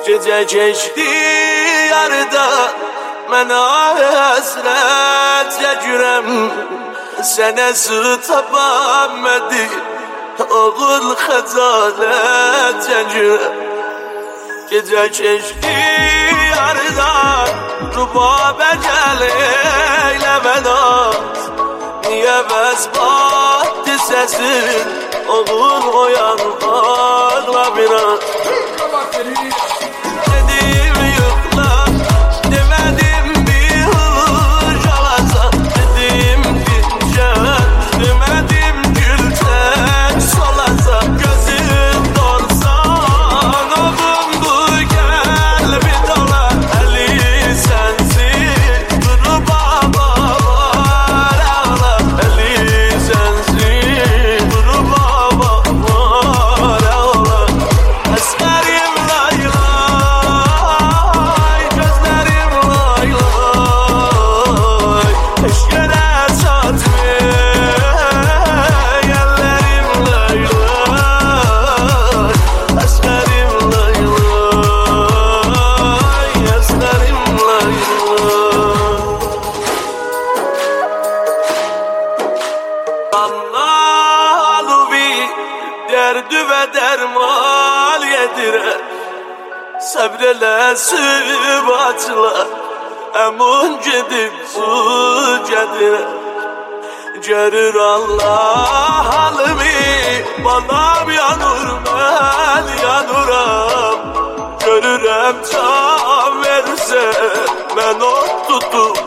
Gece geçti yarıda mənə həsrət çəkirəm, sənə sıtaba mədi oğul xəcalət çəkirəm. Gece geçti yarıda rubabə gəl eylə vəda, niyə vəzbatdı səsin oğul oyan ağla biraz. Dedim yıkla, demedim bir hış alacak, dedim dincel, demedim gül tek solacak. Gözüm dorsan oğlum bu kalbi dolar, eli sensin duru baba var ağla, eli sensin duru baba var ağla. Esmerim lay lay, gözlerim lay lay, eşkere çatmıyor ellerim lay lay. Esmerim lay lay, esmerim lay lay. Allah'u bir derdi ve derman yedire, sabreyle sıbatla emun gidip su gedire. Görür Allah halimi, banam yanur ben yanuram. Görürüm can verse ben ot tutup